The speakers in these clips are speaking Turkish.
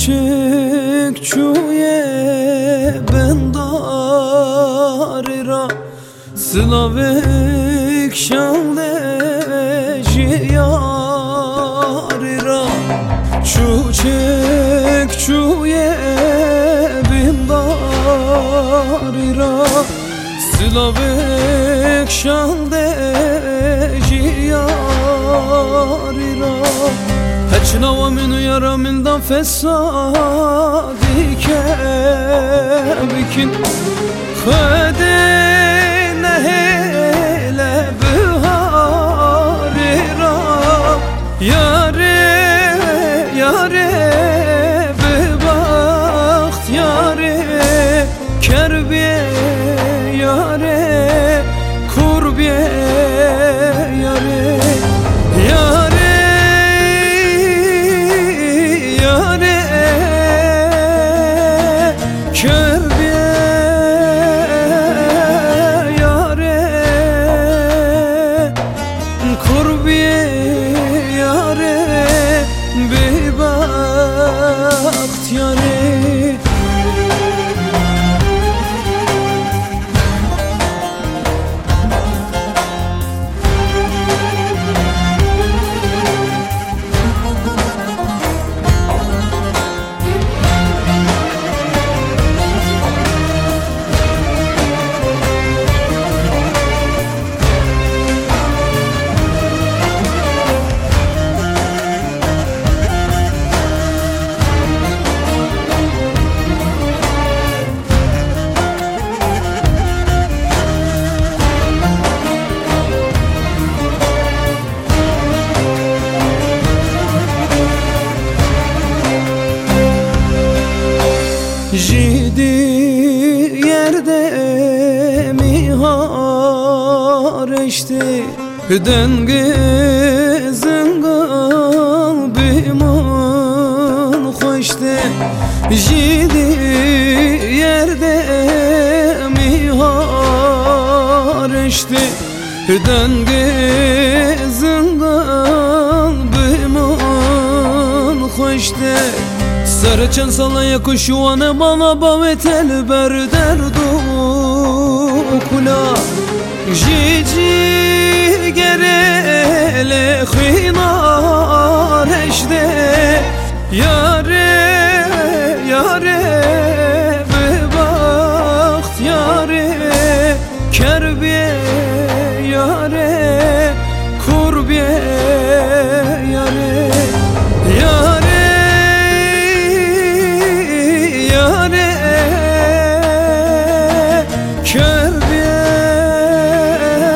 küçük çuye bendarira Slavik şandeji yarira Küçük çuye bendarira Slavik şandeji yarira Heçnava min yara min dan fesadike bikin Khede nehele biharira Yare yare bebaxt yare Kerbiye yare kurbiye yare Jidi yerde mihareşti Dengizin kalbimin hoşti Jidi yerde mihareşti Dengizin kalbimin hoşti Serçen salaya kuşuane bana bavetel berderdu kula Jici gerele khinar eşde Yare yare bebaxt yare Kerbiye yare kurbiye yare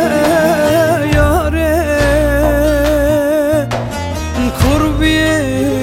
Kurbiye